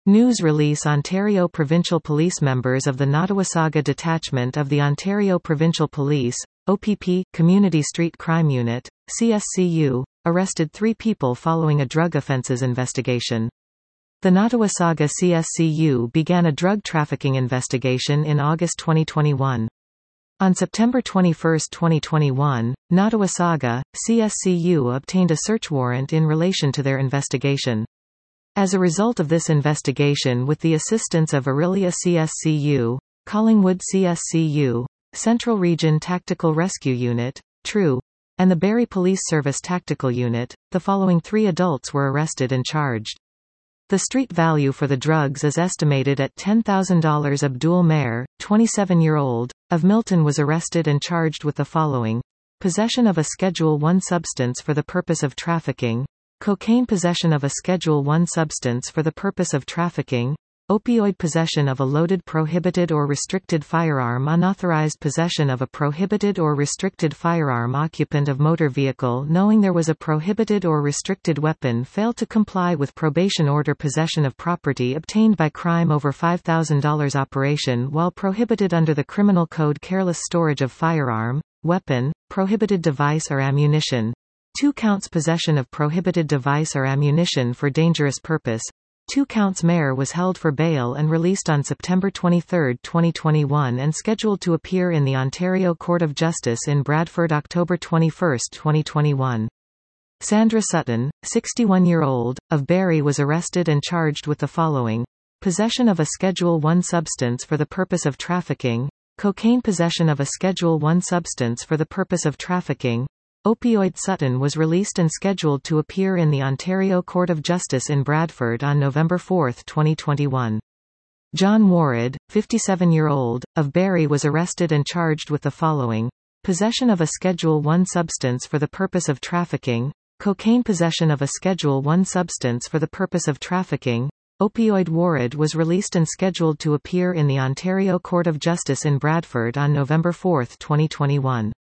News release Ontario Provincial Police Members of the Nottawasaga Detachment of the Ontario Provincial Police, OPP, Community Street Crime Unit, CSCU, arrested 3 people following a drug offences investigation. The Nottawasaga CSCU began a drug trafficking investigation in August 2021. On September 21, 2021, Nottawasaga, CSCU obtained a search warrant in relation to their investigation. As a result of this investigation with the assistance of Orillia CSCU, Collingwood CSCU, Central Region Tactical Rescue Unit, TRU, and the Barrie Police Service Tactical Unit, the following 3 adults were arrested and charged. The street value for the drugs is estimated at $10,000. Abdul Maher, 27-year-old, of Milton was arrested and charged with the following: possession of a Schedule I substance for the purpose of trafficking, cocaine, possession of a Schedule I substance for the purpose of trafficking, opioid, possession of a loaded prohibited or restricted firearm, unauthorized possession of a prohibited or restricted firearm, occupant of motor vehicle knowing there was a prohibited or restricted weapon, failed to comply with probation order, possession of property obtained by crime over $5,000, operation while prohibited under the Criminal Code, careless storage of firearm, weapon, prohibited device or ammunition. 2 counts possession of prohibited device or ammunition for dangerous purpose. 2 counts. Maher was held for bail and released on September 23, 2021 and scheduled to appear in the Ontario Court of Justice in Bradford October 21, 2021. Sandra Sutton, 61-year-old, of Barrie was arrested and charged with the following: possession of a Schedule I substance for the purpose of trafficking, cocaine, possession of a Schedule I substance for the purpose of trafficking, opioid. Sutton was released and scheduled to appear in the Ontario Court of Justice in Bradford on November 4, 2021. John Warad, 57-year-old, of Barrie was arrested and charged with the following: possession of a Schedule I substance for the purpose of trafficking, cocaine, possession of a Schedule I substance for the purpose of trafficking, opioid. Warad was released and scheduled to appear in the Ontario Court of Justice in Bradford on November 4, 2021.